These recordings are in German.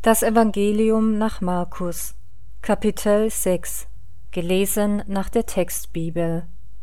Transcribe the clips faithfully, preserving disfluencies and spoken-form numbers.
Das Evangelium nach Markus, Kapitel sechs, gelesen nach der Textbibel.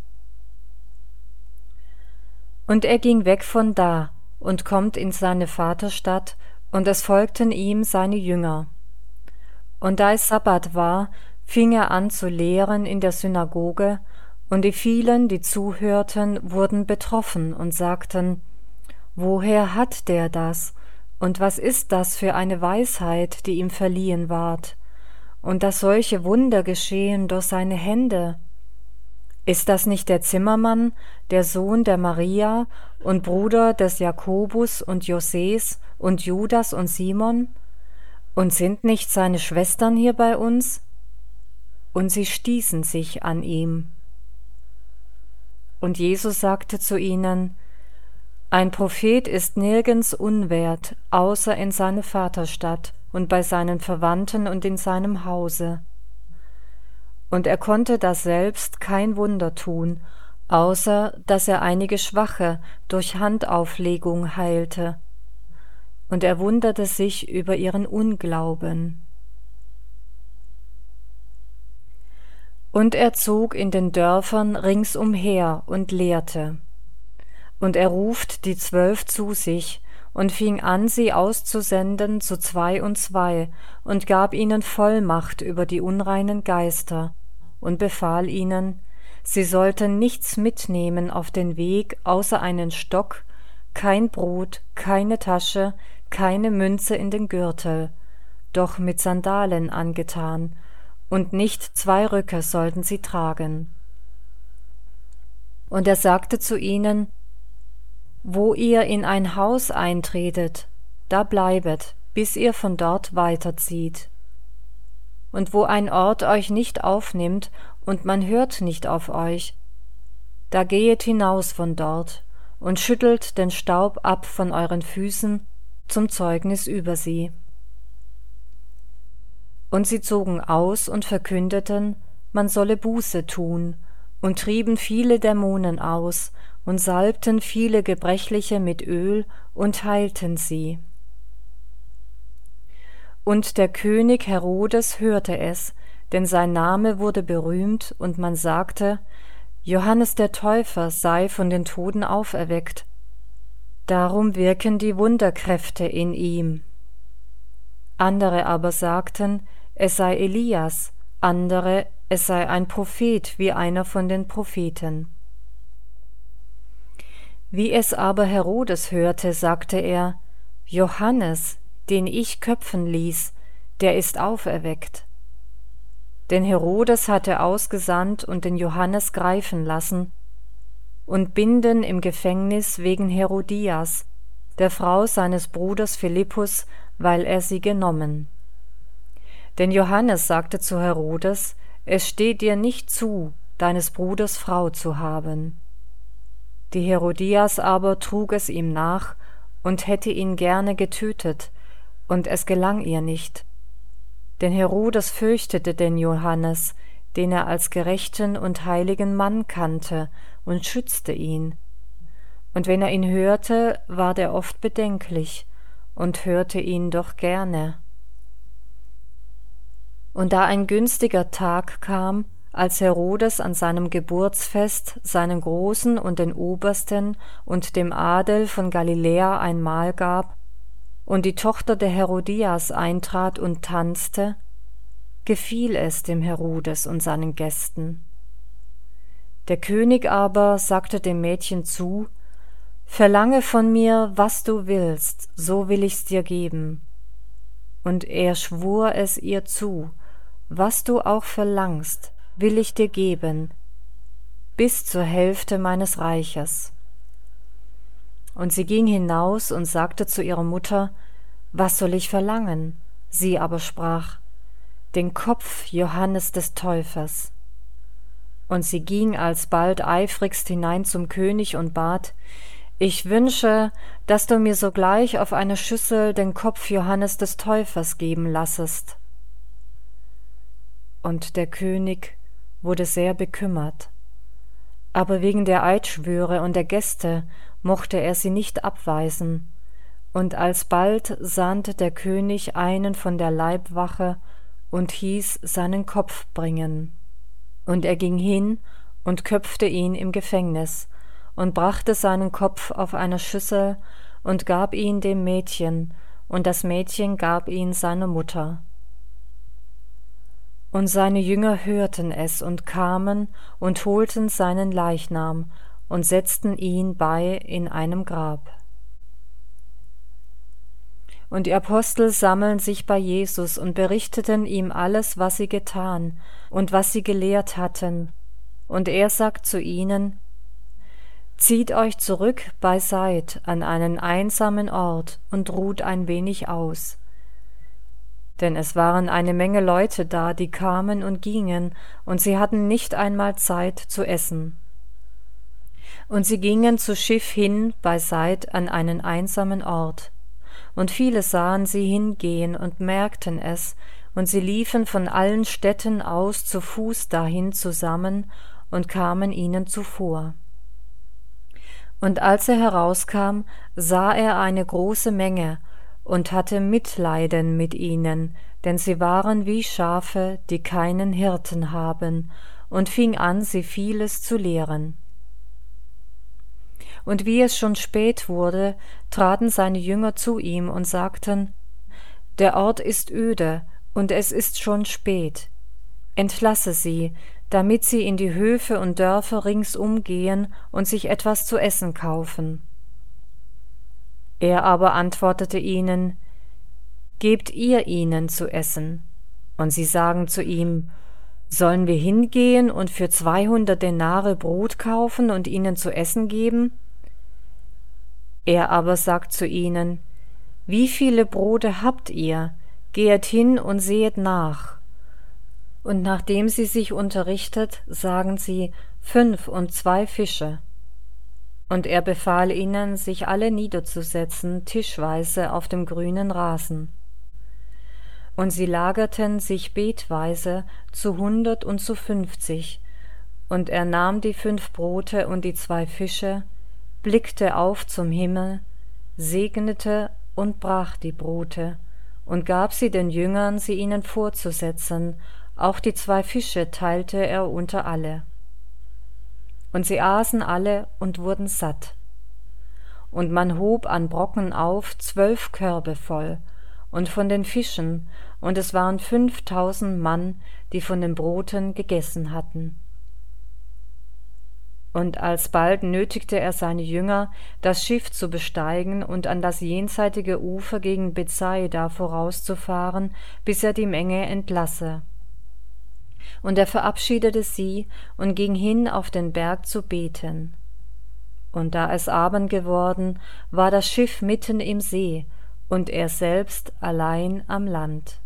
Und er ging weg von da und kommt in seine Vaterstadt, und es folgten ihm seine Jünger. Und da es Sabbat war, fing er an zu lehren in der Synagoge, und die vielen, die zuhörten, wurden betroffen und sagten: Woher hat der das? Und was ist das für eine Weisheit, die ihm verliehen ward? Und dass solche Wunder geschehen durch seine Hände? Ist das nicht der Zimmermann, der Sohn der Maria und Bruder des Jakobus und Joses und Judas und Simon? Und sind nicht seine Schwestern hier bei uns? Und sie stießen sich an ihm. Und Jesus sagte zu ihnen: Ein Prophet ist nirgends unwert, außer in seine Vaterstadt und bei seinen Verwandten und in seinem Hause. Und er konnte daselbst kein Wunder tun, außer dass er einige Schwache durch Handauflegung heilte. Und er wunderte sich über ihren Unglauben. Und er zog in den Dörfern ringsumher und lehrte. Und er ruft die Zwölf zu sich und fing an, sie auszusenden zu zwei und zwei, und gab ihnen Vollmacht über die unreinen Geister und befahl ihnen, sie sollten nichts mitnehmen auf den Weg außer einen Stock, kein Brot, keine Tasche, keine Münze in den Gürtel, doch mit Sandalen angetan, und nicht zwei Röcke sollten sie tragen. Und er sagte zu ihnen: Wo ihr in ein Haus eintretet, da bleibet, bis ihr von dort weiterzieht. Und wo ein Ort euch nicht aufnimmt und man hört nicht auf euch, da gehet hinaus von dort und schüttelt den Staub ab von euren Füßen zum Zeugnis über sie. Und sie zogen aus und verkündeten, man solle Buße tun, und trieben viele Dämonen aus und salbten viele Gebrechliche mit Öl und heilten sie. Und der König Herodes hörte es, denn sein Name wurde berühmt, und man sagte, Johannes der Täufer sei von den Toten auferweckt. Darum wirken die Wunderkräfte in ihm. Andere aber sagten, es sei Elias, andere, es sei ein Prophet wie einer von den Propheten. Wie es aber Herodes hörte, sagte er, Johannes, den ich köpfen ließ, der ist auferweckt. Denn Herodes hatte ausgesandt und den Johannes greifen lassen und binden im Gefängnis wegen Herodias, der Frau seines Bruders Philippus, weil er sie genommen. Denn Johannes sagte zu Herodes, es steht dir nicht zu, deines Bruders Frau zu haben. Die Herodias aber trug es ihm nach und hätte ihn gerne getötet, und es gelang ihr nicht. Denn Herodes fürchtete den Johannes, den er als gerechten und heiligen Mann kannte, und schützte ihn. Und wenn er ihn hörte, ward er oft bedenklich und hörte ihn doch gerne. Und da ein günstiger Tag kam, als Herodes an seinem Geburtsfest seinen Großen und den Obersten und dem Adel von Galiläa ein Mahl gab, und die Tochter der Herodias eintrat und tanzte, gefiel es dem Herodes und seinen Gästen. Der König aber sagte dem Mädchen zu, Verlange von mir, was du willst, so will ich's dir geben. Und er schwur es ihr zu, was du auch verlangst, will ich dir geben, bis zur Hälfte meines Reiches. Und sie ging hinaus und sagte zu ihrer Mutter, was soll ich verlangen? Sie aber sprach, den Kopf Johannes des Täufers. Und sie ging alsbald eifrigst hinein zum König und bat, ich wünsche, dass du mir sogleich auf eine Schüssel den Kopf Johannes des Täufers geben lassest. Und der König wurde sehr bekümmert. Aber wegen der Eidschwüre und der Gäste mochte er sie nicht abweisen, Und alsbald sandte der König einen von der Leibwache und hieß seinen Kopf bringen. Und er ging hin und köpfte ihn im Gefängnis und brachte seinen Kopf auf einer Schüssel und gab ihn dem Mädchen, und das Mädchen gab ihn seiner Mutter. Und seine Jünger hörten es und kamen und holten seinen Leichnam und setzten ihn bei in einem Grab. Und die Apostel sammeln sich bei Jesus und berichteten ihm alles, was sie getan und was sie gelehrt hatten. Und er sagt zu ihnen: Zieht euch zurück beiseit an einen einsamen Ort und ruht ein wenig aus. Denn es waren eine Menge Leute da, die kamen und gingen, und sie hatten nicht einmal Zeit zu essen. Und sie gingen zu Schiff hin beiseit an einen einsamen Ort. Und viele sahen sie hingehen und merkten es, und sie liefen von allen Städten aus zu Fuß dahin zusammen und kamen ihnen zuvor. Und als er herauskam, sah er eine große Menge und hatte Mitleiden mit ihnen, denn sie waren wie Schafe, die keinen Hirten haben, und fing an, sie vieles zu lehren. Und wie es schon spät wurde, traten seine Jünger zu ihm und sagten: Der Ort ist öde, und es ist schon spät. Entlasse sie, damit sie in die Höfe und Dörfer ringsum gehen und sich etwas zu essen kaufen. Er aber antwortete ihnen: Gebt ihr ihnen zu essen. Und sie sagen zu ihm: Sollen wir hingehen und für zweihundert Denare Brot kaufen und ihnen zu essen geben? Er aber sagt zu ihnen: Wie viele Brote habt ihr? Gehet hin und sehet nach. Und nachdem sie sich unterrichtet, sagen sie: Fünf und zwei Fische. Und er befahl ihnen, sich alle niederzusetzen, tischweise auf dem grünen Rasen. Und sie lagerten sich beetweise zu hundert und zu fünfzig. Und er nahm die fünf Brote und die zwei Fische, blickte auf zum Himmel, segnete und brach die Brote und gab sie den Jüngern, sie ihnen vorzusetzen. Auch die zwei Fische teilte er unter alle. Und sie aßen alle und wurden satt. Und man hob an Brocken auf zwölf Körbe voll, und von den Fischen, und es waren fünftausend Mann, die von den Broten gegessen hatten. Und alsbald nötigte er seine Jünger, das Schiff zu besteigen und an das jenseitige Ufer gegen Bethsaida vorauszufahren, bis er die Menge entlasse. Und er verabschiedete sie und ging hin auf den Berg zu beten. Und da es Abend geworden, war das Schiff mitten im See, und er selbst allein am Land.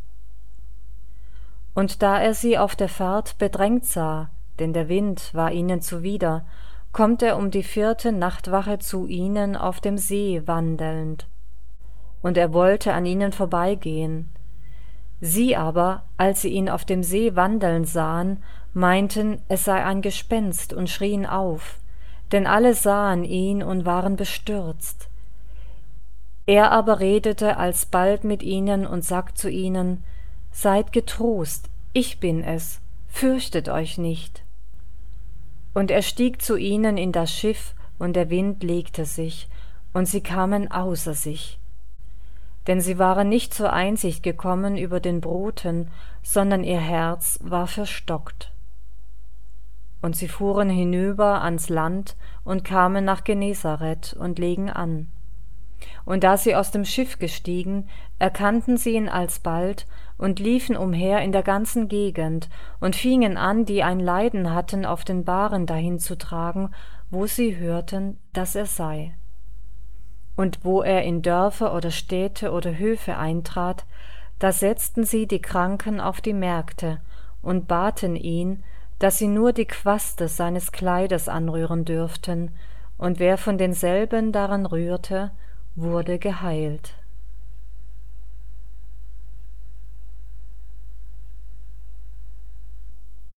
Und da er sie auf der Fahrt bedrängt sah, denn der Wind war ihnen zuwider, kommt er um die vierte Nachtwache zu ihnen auf dem See wandelnd. Und er wollte an ihnen vorbeigehen. Sie aber, als sie ihn auf dem See wandeln sahen, meinten, es sei ein Gespenst und schrien auf, denn alle sahen ihn und waren bestürzt. Er aber redete alsbald mit ihnen und sagt zu ihnen: Seid getrost, ich bin es, fürchtet euch nicht. Und er stieg zu ihnen in das Schiff, und der Wind legte sich, und sie kamen außer sich. Denn sie waren nicht zur Einsicht gekommen über den Broten, sondern ihr Herz war verstockt. Und sie fuhren hinüber ans Land und kamen nach Genezareth und legen an. Und da sie aus dem Schiff gestiegen, erkannten sie ihn alsbald und liefen umher in der ganzen Gegend und fingen an, die ein Leiden hatten, auf den Bahren dahin zu tragen, wo sie hörten, dass er sei. Und wo er in Dörfer oder Städte oder Höfe eintrat, da setzten sie die Kranken auf die Märkte und baten ihn, dass sie nur die Quaste seines Kleides anrühren dürften, und wer von denselben daran rührte, wurde geheilt.